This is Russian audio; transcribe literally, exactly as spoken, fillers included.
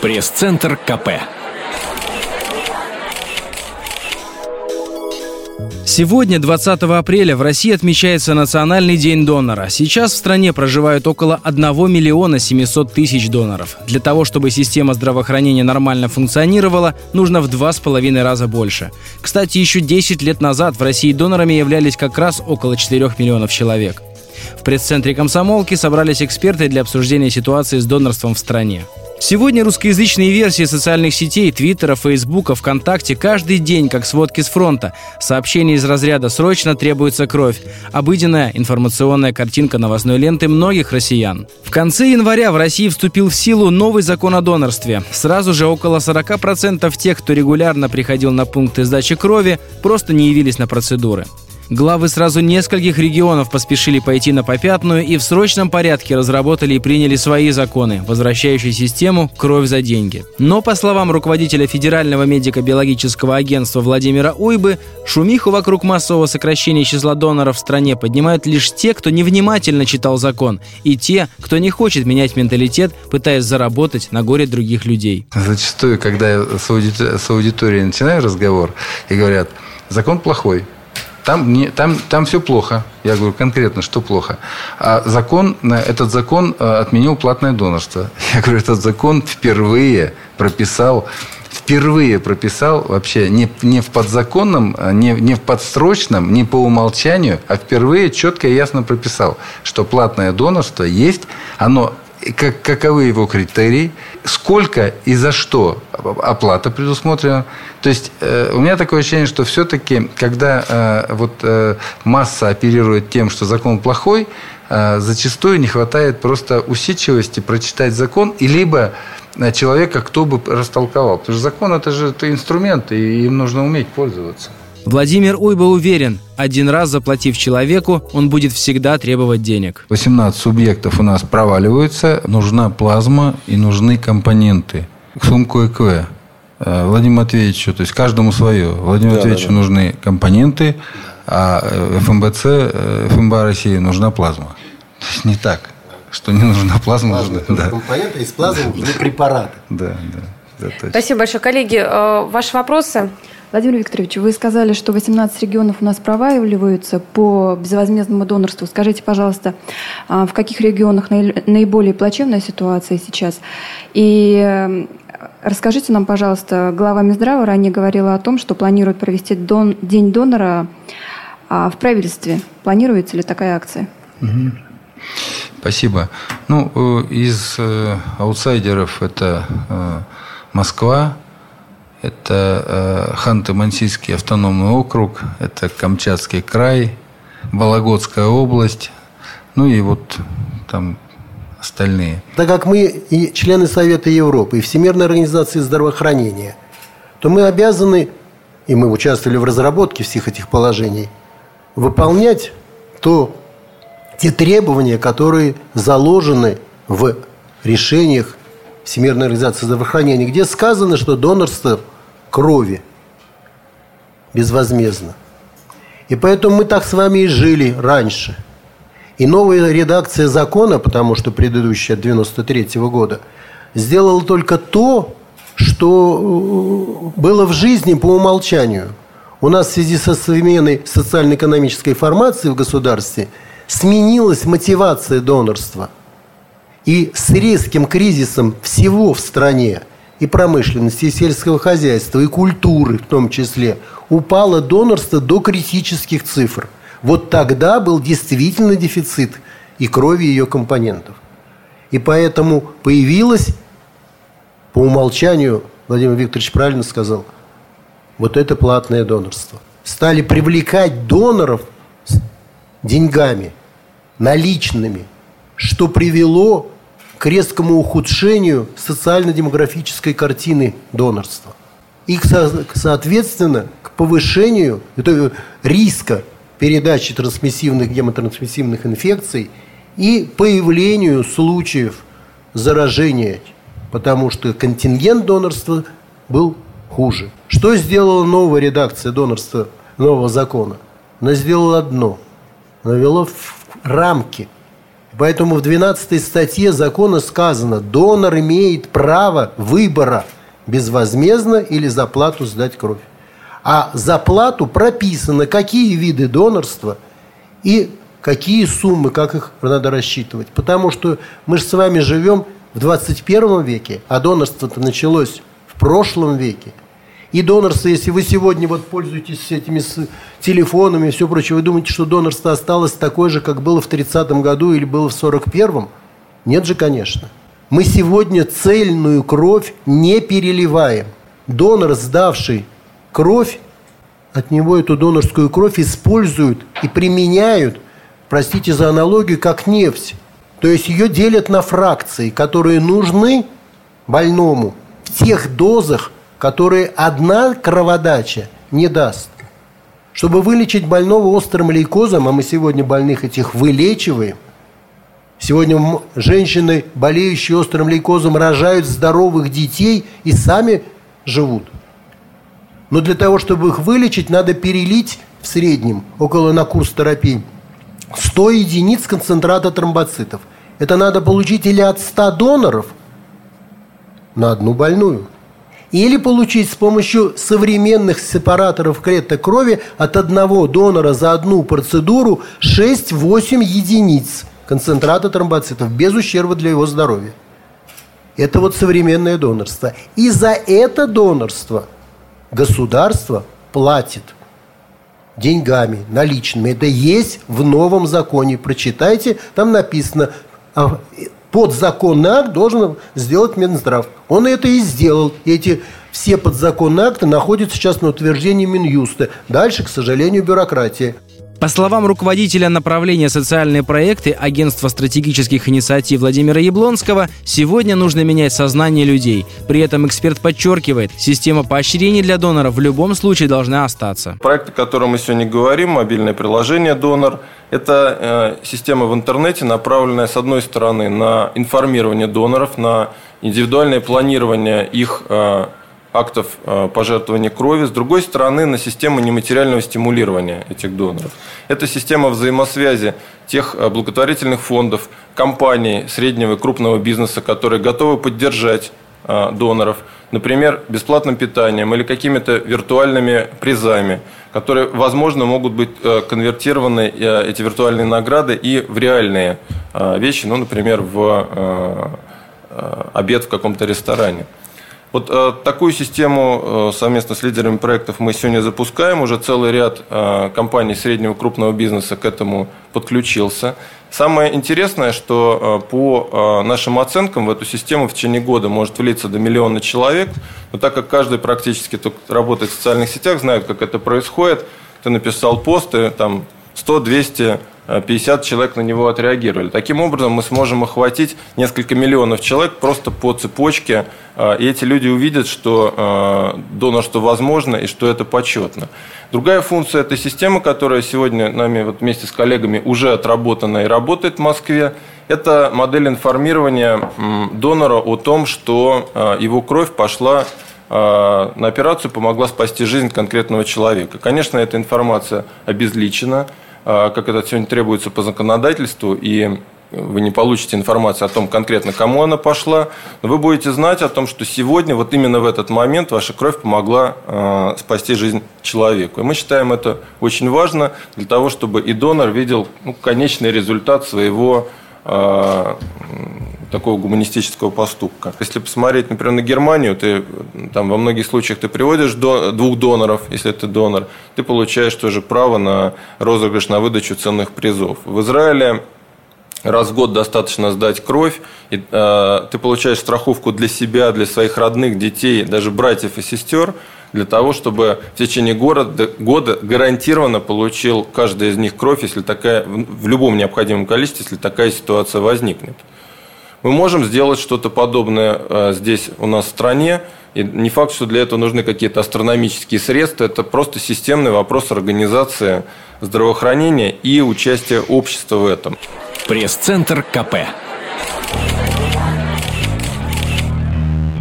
Пресс-центр ка пэ. Сегодня, двадцатого апреля, в России отмечается Национальный день донора. Сейчас в стране проживают около одного миллиона семисот тысяч доноров. Для того, чтобы система здравоохранения нормально функционировала, нужно в два с половиной раза больше. Кстати, еще десять лет назад в России донорами являлись как раз около четырёх миллионов человек. В пресс-центре «Комсомолки» собрались эксперты для обсуждения ситуации с донорством в стране. Сегодня русскоязычные версии социальных сетей, Твиттера, Фейсбука, ВКонтакте каждый день как сводки с фронта. Сообщения из разряда «Срочно требуется кровь». Обыденная информационная картинка новостной ленты многих россиян. В конце января в России вступил в силу новый закон о донорстве. Сразу же около сорок процентов тех, кто регулярно приходил на пункты сдачи крови, просто не явились на процедуры. Главы сразу нескольких регионов поспешили пойти на попятную и в срочном порядке разработали и приняли свои законы, возвращающие систему «Кровь за деньги». Но, по словам руководителя Федерального медико-биологического агентства Владимира Уйбы, шумиху вокруг массового сокращения числа доноров в стране поднимают лишь те, кто невнимательно читал закон, и те, кто не хочет менять менталитет, пытаясь заработать на горе других людей. Зачастую, когда я с, ауди... с аудиторией начинаю разговор и говорят «закон плохой», Там, не, там, там все плохо. Я говорю конкретно, что плохо. А закон, этот закон отменил платное донорство. Я говорю, этот закон впервые прописал, впервые прописал вообще не, не в подзаконном, не, не в подсрочном, не по умолчанию, а впервые четко и ясно прописал, что платное донорство есть, оно... Как, каковы его критерии, сколько и за что оплата предусмотрена. То есть э, у меня такое ощущение, что все-таки, когда э, вот, э, масса оперирует тем, что закон плохой, э, зачастую не хватает просто усидчивости прочитать закон, и либо человека, кто бы растолковал. Потому что закон – это же это инструмент, и им нужно уметь пользоваться. Владимир Уйба уверен, один раз заплатив человеку, он будет всегда требовать денег. восемнадцать субъектов у нас проваливаются, нужна плазма и нужны компоненты. Сумку ЭКВ. Владимиру Матвеевичу, то есть каждому свое. Владимиру да, Матвеевичу да, да. нужны компоненты, а эф эм бэ цэ, эф эм бэ а России нужна плазма. То есть не так, что не нужна плазма. Плазма нужна, да. Компоненты, из плазмы нужны препараты. Да, да. да Спасибо большое. Коллеги, ваши вопросы? Владимир Викторович, вы сказали, что восемнадцать регионов у нас проваливаются по безвозмездному донорству. Скажите, пожалуйста, в каких регионах наиболее плачевная ситуация сейчас? И расскажите нам, пожалуйста, глава Минздрава ранее говорила о том, что планирует провести дон... День донора в правительстве. Планируется ли такая акция? Угу. Спасибо. Ну, из э, аутсайдеров это э, Москва. Это Ханты-Мансийский автономный округ, это Камчатский край, Вологодская область, ну и вот там остальные. Так как мы и члены Совета Европы, и Всемирной организации здравоохранения, то мы обязаны, и мы участвовали в разработке всех этих положений, выполнять то, те требования, которые заложены в решениях Всемирной организации здравоохранения, где сказано, что донорство крови безвозмездно. И поэтому мы так с вами и жили раньше. И новая редакция закона, потому что предыдущая от девяносто третьего года, сделала только то, что было в жизни по умолчанию. У нас в связи со современной социально-экономической формацией в государстве сменилась мотивация донорства. И с резким кризисом всего в стране, и промышленности, и сельского хозяйства, и культуры в том числе, упало донорство до критических цифр. Вот тогда был действительно дефицит и крови, и ее компонентов. И поэтому появилось, по умолчанию, Владимир Викторович правильно сказал, вот это платное донорство. Стали привлекать доноров деньгами, наличными, что привело к резкому ухудшению социально-демографической картины донорства. И, соответственно, к повышению риска передачи трансмиссивных, гемотрансмиссивных инфекций и появлению случаев заражения, потому что контингент донорства был хуже. Что сделала новая редакция донорства, нового закона? Она сделала одно. Она ввела в рамки Поэтому в двенадцатой статье закона сказано: донор имеет право выбора безвозмездно или за плату сдать кровь. А за плату прописано, какие виды донорства и какие суммы, как их надо рассчитывать. Потому что мы же с вами живем в двадцать первом веке, а донорство-то началось в прошлом веке. И донорство, если вы сегодня вот пользуетесь этими телефонами и все прочее, вы думаете, что донорство осталось такое же, как было в тридцатом году или было в сорок первом? Нет же, конечно. Мы сегодня цельную кровь не переливаем. Донор, сдавший кровь, от него эту донорскую кровь используют и применяют, простите за аналогию, как нефть. То есть ее делят на фракции, которые нужны больному в тех дозах, которые одна кроводача не даст. Чтобы вылечить больного острым лейкозом, а мы сегодня больных этих вылечиваем, сегодня женщины, болеющие острым лейкозом, рожают здоровых детей и сами живут. Но для того, чтобы их вылечить, надо перелить в среднем, около на курс терапии, сто единиц концентрата тромбоцитов. Это надо получить или от ста доноров на одну больную, или получить с помощью современных сепараторов клеток крови от одного донора за одну процедуру шесть-восемь единиц концентрата тромбоцитов без ущерба для его здоровья. Это вот современное донорство. И за это донорство государство платит деньгами, наличными. Это есть в новом законе. Прочитайте, там написано: подзаконный акт должен сделать Минздрав. Он это и сделал. Эти все подзаконные акты находятся сейчас на утверждении Минюста. Дальше, к сожалению, бюрократия. По словам руководителя направления «Социальные проекты» Агентства стратегических инициатив Владимира Яблонского, сегодня нужно менять сознание людей. При этом эксперт подчеркивает, система поощрений для доноров в любом случае должна остаться. Проект, о котором мы сегодня говорим, мобильное приложение «Донор», это э, система в интернете, направленная, с одной стороны, на информирование доноров, на индивидуальное планирование их э, актов пожертвования крови, с другой стороны, на систему нематериального стимулирования этих доноров. Это система взаимосвязи тех благотворительных фондов, компаний среднего и крупного бизнеса, которые готовы поддержать доноров, например, бесплатным питанием или какими-то виртуальными призами, которые, возможно, могут быть конвертированы, эти виртуальные награды, и в реальные вещи, ну, например, в обед в каком-то ресторане. Вот э, такую систему э, совместно с лидерами проектов мы сегодня запускаем. Уже целый ряд э, компаний среднего и крупного бизнеса к этому подключился. Самое интересное, что э, по э, нашим оценкам в эту систему в течение года может влиться до миллиона человек. Но так как каждый практически, кто работает в социальных сетях, знает, как это происходит, ты написал пост, и там сто-двести пятьдесят человек на него отреагировали. Таким образом, мы сможем охватить несколько миллионов человек просто по цепочке, и эти люди увидят, что донорство возможно и что это почетно. Другая функция этой системы, которая сегодня нами вот вместе с коллегами уже отработана и работает в Москве, это модель информирования донора о том, что его кровь пошла на операцию, помогла спасти жизнь конкретного человека. Конечно, эта информация обезличена, как это сегодня требуется по законодательству, и вы не получите информацию о том конкретно, кому она пошла, но вы будете знать о том, что сегодня, вот именно в этот момент, ваша кровь помогла э, спасти жизнь человеку. И мы считаем это очень важно для того, чтобы и донор видел, ну, конечный результат своего э, такого гуманистического поступка. Если посмотреть, например, на Германию, ты, там, во многих случаях ты приводишь до, двух доноров, если ты донор, ты получаешь тоже право на розыгрыш, на выдачу ценных призов. В Израиле раз в год достаточно сдать кровь, и э, ты получаешь страховку для себя, для своих родных, детей, даже братьев и сестер, для того, чтобы в течение года, года гарантированно получил каждый из них кровь, если такая, в любом необходимом количестве, если такая ситуация возникнет. Мы можем сделать что-то подобное э, здесь у нас в стране. И не факт, что для этого нужны какие-то астрономические средства. Это просто системный вопрос организации здравоохранения и участия общества в этом. Пресс-центр ка пэ.